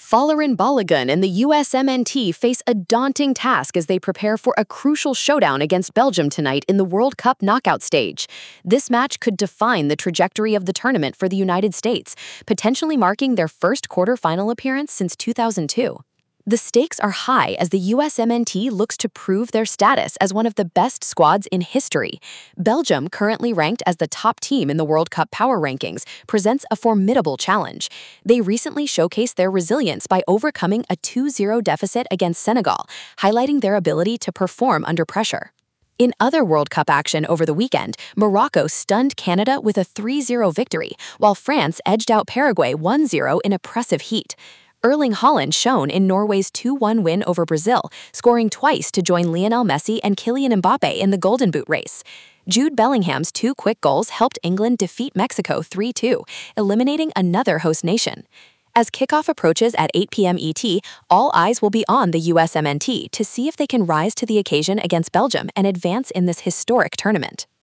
Folarin Balogun and the USMNT face a daunting task as they prepare for a crucial showdown against Belgium tonight in the World Cup knockout stage. This match could define the trajectory of the tournament for the United States, potentially marking their first quarter-final appearance since 2002. The stakes are high as the USMNT looks to prove their status as one of the best squads in history. Belgium, currently ranked as the top team in the World Cup power rankings, presents a formidable challenge. They recently showcased their resilience by overcoming a 2-0 deficit against Senegal, highlighting their ability to perform under pressure. In other World Cup action over the weekend, Morocco stunned Canada with a 3-0 victory, while France edged out Paraguay 1-0 in oppressive heat. Erling Haaland shone in Norway's 2-1 win over Brazil, scoring twice to join Lionel Messi and Kylian Mbappe in the Golden Boot race. Jude Bellingham's 2 quick goals helped England defeat Mexico 3-2, eliminating another host nation. As kickoff approaches at 8 p.m. ET, all eyes will be on the USMNT to see if they can rise to the occasion against Belgium and advance in this historic tournament.